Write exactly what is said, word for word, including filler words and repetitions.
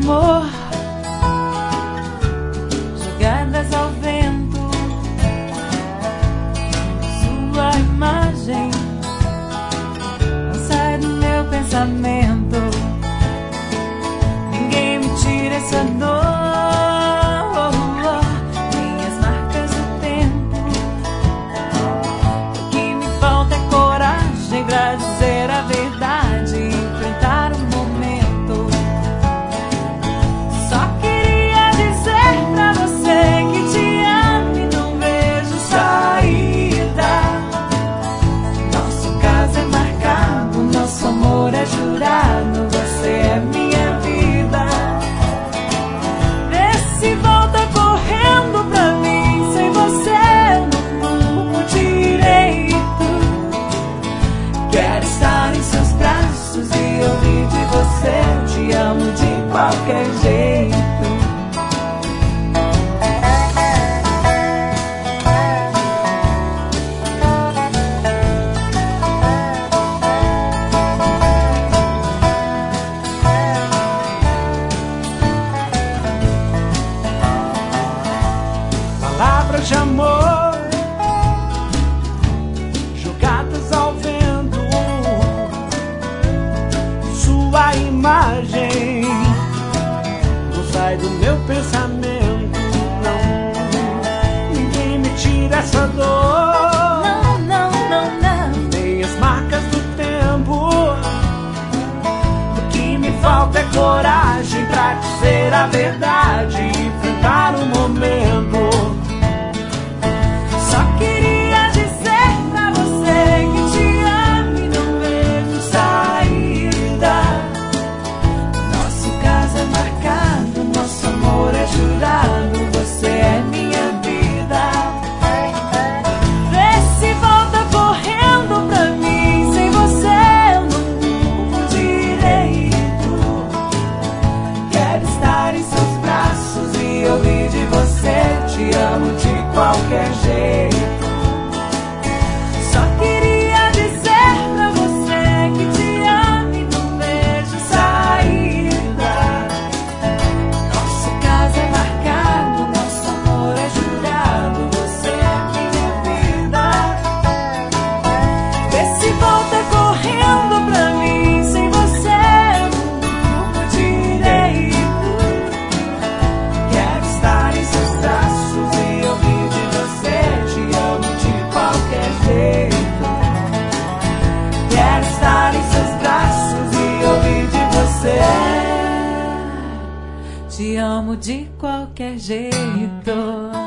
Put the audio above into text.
amor, jogadas ao vento, sua imagem não sai do meu pensamento. Ninguém me tira essa dor, nem as marcas do tempo. O que me falta é coragem pra dizer a verdade, enfrentar o momento. Só queria dizer pra você que te amo e não vejo saída. Nosso caso é marcado, nosso amor é jurado, você é minha vida. Vê se volta correndo pra mim, sem você eu não durmo direito. Quero estar em seus braços e ouvir de você, te amo de qualquer jeito. Palavras de amor jogadas ao vento, sua imagem não sai do meu pensamento. Não, ninguém me tira essa dor, não, não, não, não, nem as marcas do tempo. O que me falta é coragem pra dizer a verdade, enfrentar o momento. Só queria dizer pra você que te amo e não vejo saída. Nosso caso é marcado, nosso amor é jurado, você é minha vida. Vê se volta correndo pra mim, sem você eu não durmo direito. Quero estar em seus braços e ouvir de você, te amo de qualquer jeito. Só queria dizer pra você que te amo e não vejo saída. Nosso caso é marcado, nosso amor é jurado, você é minha vida. Vê se volta correndo pra mim, sem você eu não durmo direito. Quero estar em seus braços e ouvir de você, te amo de qualquer jeito. Quero estar em seus braços e ouvir de você, te amo de qualquer jeito.